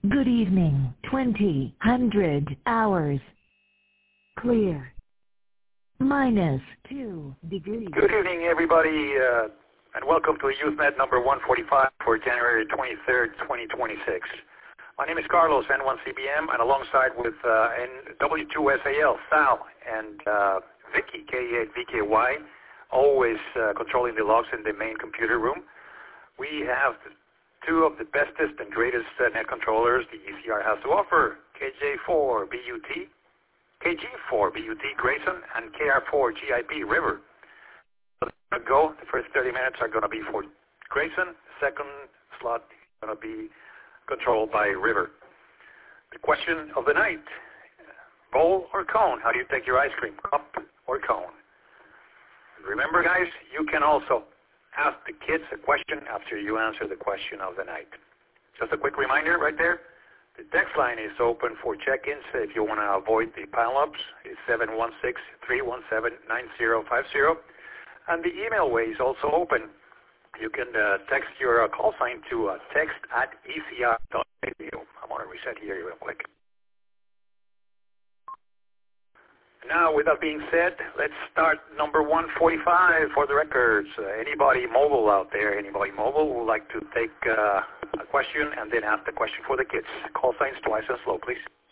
Good evening. 2000 hours. Clear. -2 degrees. Good evening, everybody, and welcome to UthNet number 145 for January 23rd, 2026. My name is Carlos, N1CBM, and alongside with W2SAL, Sal, and Vicky, K8VKY, always controlling the logs in the main computer room. We have two of the bestest and greatest net controllers the ECR has to offer, KJ4BUT, KG4BUT Grayson, and KR4GIP River. The first 30 minutes are going to be for Grayson. The second slot is going to be controlled by River. The question of the night, bowl or cone? How do you take your ice cream, cup or cone? Remember, guys, you can also ask the kids a question after you answer the question of the night. Just a quick reminder right there. The text line is open for check-ins if you want to avoid the pile-ups. It's 716-317-9050. And the email way is also open. You can text your call sign to text@ecr.radio. I'm going to reset here real quick. Now, with that being said, let's start number 145 for the records. Anybody mobile out there, anybody mobile would like to take a question and then ask the question for the kids. Call signs twice and slow, please.